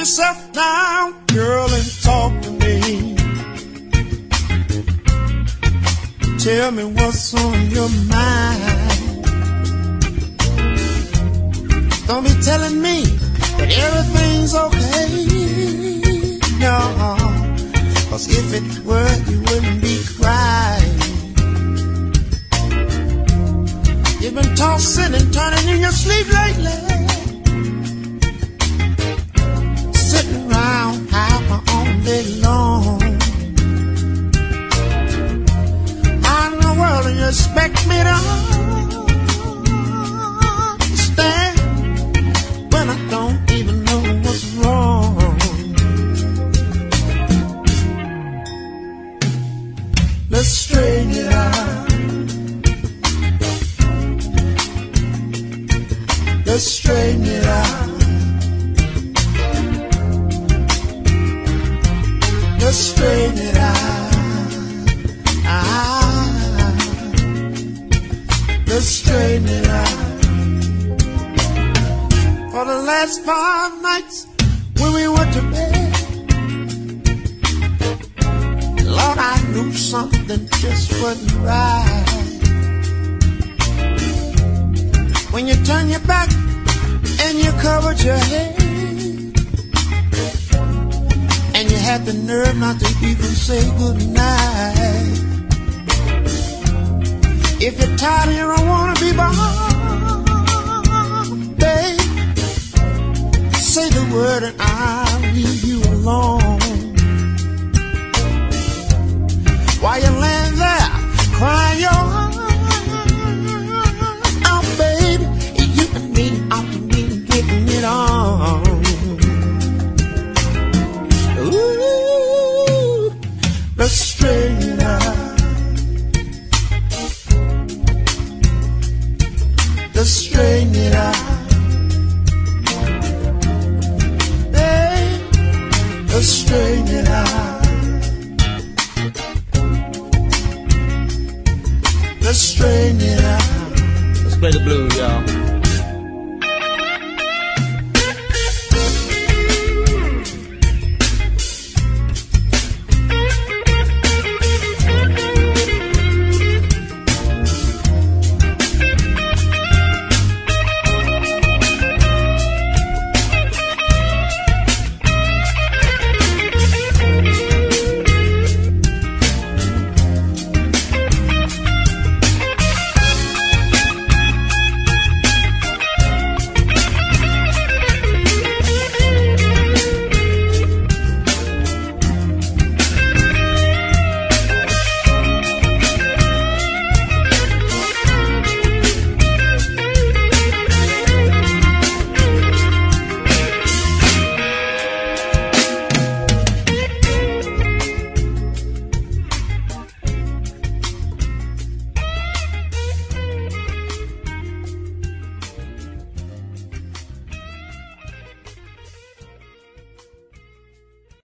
yourself down, girl, and talk to me. Tell me what's on your mind. Don't be telling me that everything's okay. No, 'cause if it were, you wouldn't be crying. You've been tossing and turning in your sleep lately, sitting around half all day long. How in the world do you expect me to understand when I don't even know what's wrong? Let's straighten it out. Let's straighten it out. Let's straighten it out. Let's straighten it out. For the last 5 nights when we went to bed, Lord, I knew something just wasn't right. When you turn your back and you covered your head, and you had the nerve not to even say goodnight. If you're tired, you don't want to be bothered, babe, say the word and I'll leave you alone. While you're laying there crying your heart out, baby, you and me ought to be getting it on. Ooh, let's straighten it out. Let's straighten it out. Babe, let's straighten it out. Let's straighten it out. Let's play the blues, y'all.